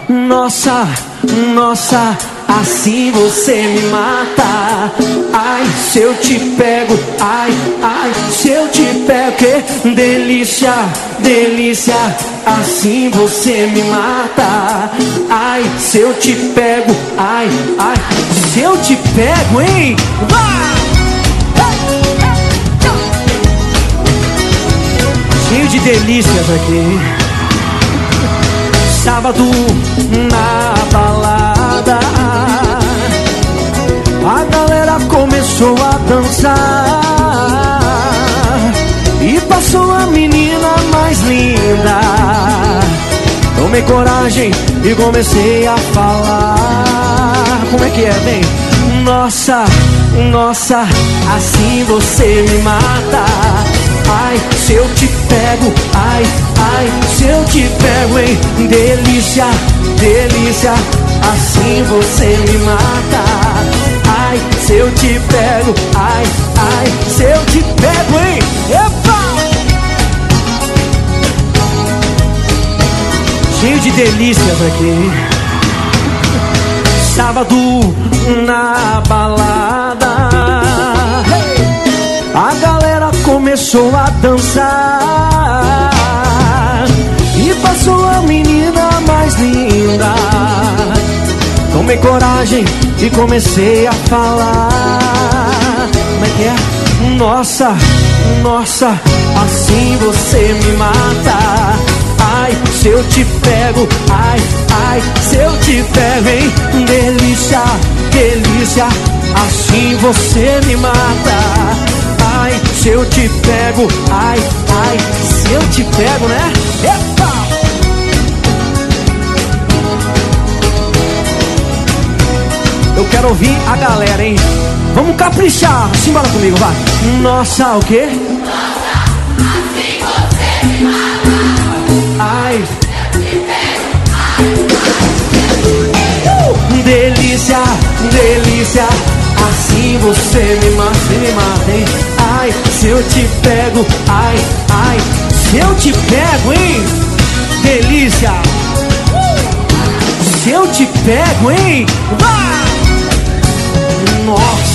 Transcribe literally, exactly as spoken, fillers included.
Nossa, nossa, assim você me mata. Ai, se eu te pego, ai, ai, se eu te pego, que delícia, delícia, assim você me mata. Ai, se eu te pego, ai, ai, se eu te pego, hein? Vai! Cheio de delícias aqui. Sábado na balada, a galera começou a dançar e passou a menina mais linda. Tomei coragem e comecei a falar. Como é que é, bem? Nossa, nossa, assim você me mata. Ai, se eu te pego, ai, ai, se eu te pego, hein? Delícia, delícia, assim você me mata. Ai, se eu te pego, ai, ai, se eu te pego, hein? Epa! Cheio de delícias aqui. Sábado na balada, a galera começou a dançar e passou a menina mais linda. Tomei coragem e comecei a falar. Como é que é? Nossa, nossa, assim você me mata. Ai, se eu te pego, ai, ai, se eu te pego, hein? Delícia, delícia, assim você me mata. Ai, se eu te pego, ai, ai, se eu te pego, né? Epa! Eu quero ouvir a galera, hein? Vamos caprichar, simbora comigo, vai. Nossa, o quê? Nossa, assim você me mata. Ai, eu te pego, ai, uh, delícia, delícia, assim você me mata, você me mata, hein? Ai, se eu te pego, ai, ai, se eu te pego, hein? Delícia, se eu te pego, hein? Vai! Nossa!